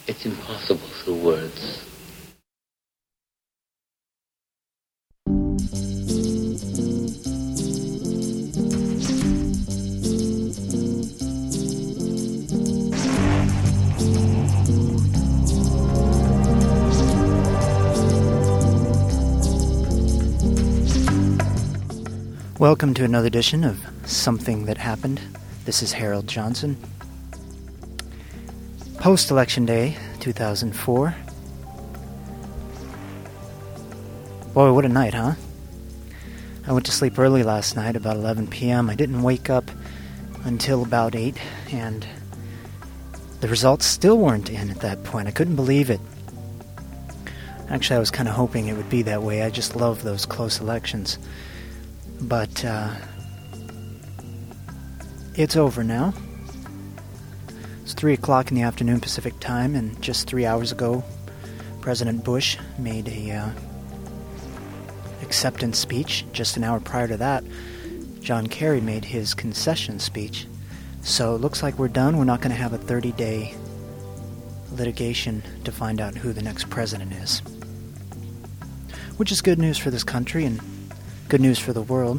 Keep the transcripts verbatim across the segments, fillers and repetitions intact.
It's impossible through words. Welcome to another edition of Something That Happened. This is Harold Johnson. Post-election day, two thousand four. Boy, what a night, huh? I went to sleep early last night, about eleven p.m. I didn't wake up until about eight, and the results still weren't in at that point. I couldn't believe it. Actually, I was kind of hoping it would be that way. I just love those close elections. But uh, it's over now. It's three o'clock in the afternoon Pacific time, and just three hours ago, President Bush made a uh, acceptance speech. Just an hour prior to that, John Kerry made his concession speech. So it looks like we're done. We're not going to have a thirty-day litigation to find out who the next president is. Which is good news for this country and good news for the world,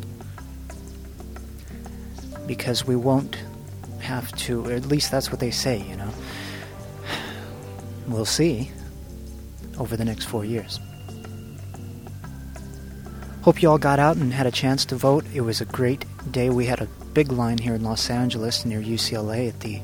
because we won't have to, or at least that's what they say, you know. We'll see over the next four years. Hope you all got out and had a chance to vote. It was a great day. We had a big line here in Los Angeles near U C L A at the...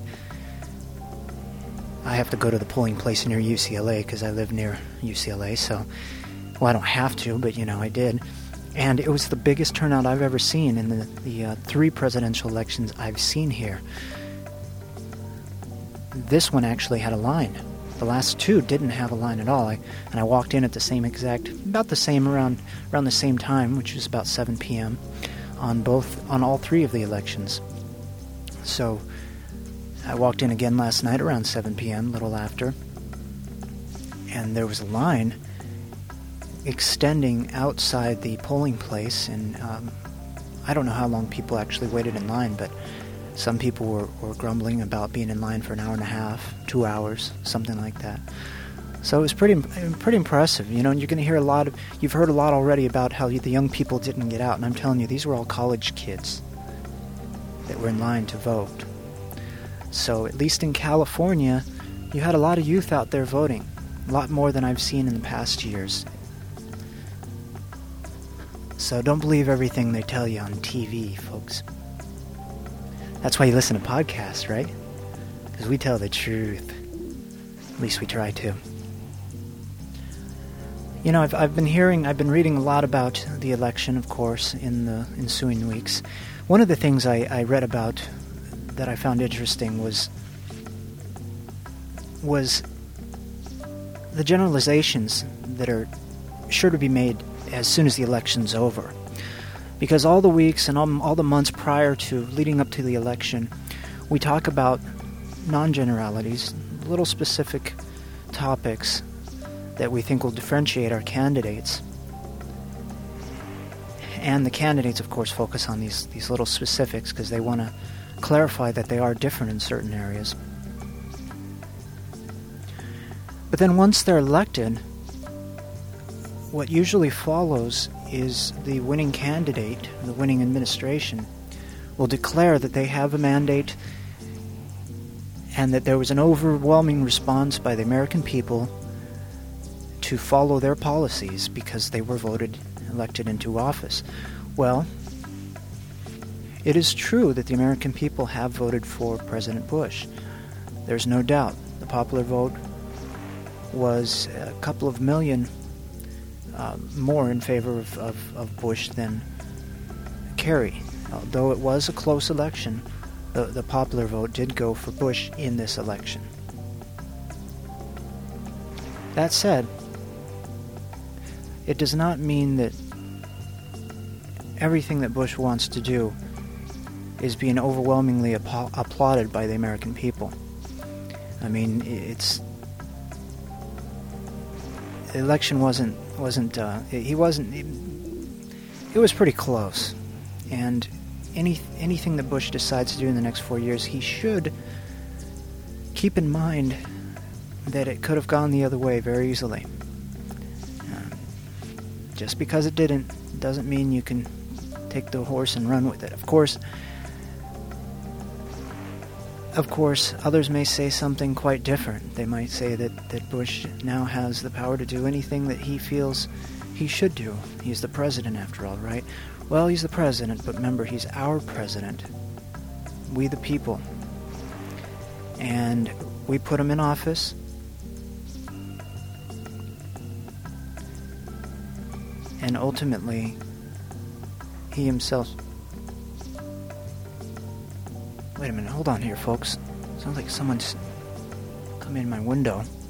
I have to go to the polling place near U C L A because I live near U C L A, so... Well, I don't have to, but, you know, I did. And it was the biggest turnout I've ever seen in the, the uh, three presidential elections I've seen here. This one actually had a line. The last two didn't have a line at all. I, and I walked in at the same exact, about the same around around the same time, which was about seven p.m. on both on all three of the elections. So I walked in again last night around seven p.m., a little after, and there was a line extending outside the polling place, and um, I don't know how long people actually waited in line, but some people were, were grumbling about being in line for an hour and a half, two hours, something like that. So it was pretty pretty impressive, you know, and you're going to hear a lot of, you've heard a lot already about how the young people didn't get out, and I'm telling you, these were all college kids that were in line to vote. So at least in California, you had a lot of youth out there voting, a lot more than I've seen in the past years. So don't believe everything they tell you on T V, folks. That's why you listen to podcasts, right? Because we tell the truth. At least we try to. You know, I've I've been hearing, I've been reading a lot about the election, of course, in the ensuing weeks. One of the things I, I read about that I found interesting was was the generalizations that are sure to be made as soon as the election's over. Because all the weeks and all, all the months prior to leading up to the election, we talk about non-generalities, little specific topics that we think will differentiate our candidates. And the candidates, of course, focus on these, these little specifics because they want to clarify that they are different in certain areas. But then once they're elected, what usually follows is the winning candidate, the winning administration, will declare that they have a mandate and that there was an overwhelming response by the American people to follow their policies because they were voted, elected into office. Well, it is true that the American people have voted for President Bush. There's no doubt. The popular vote was a couple of million Uh, more in favor of, of, of Bush than Kerry. Although it was a close election, the, the popular vote did go for Bush in this election. That said, it does not mean that everything that Bush wants to do is being overwhelmingly app- applauded by the American people. I mean, it's... The election wasn't wasn't uh, he wasn't it, it was pretty close, and any anything that Bush decides to do in the next four years, he should keep in mind that it could have gone the other way very easily. Um, just because it didn't doesn't mean you can take the horse and run with it. Of course, of course, others may say something quite different. They might say that, that Bush now has the power to do anything that he feels he should do. He's the president, after all, right? Well, he's the president, but remember, he's our president. We the people. And we put him in office. And ultimately, he himself... Wait a minute, hold on here, folks. Sounds like someone's come in my window.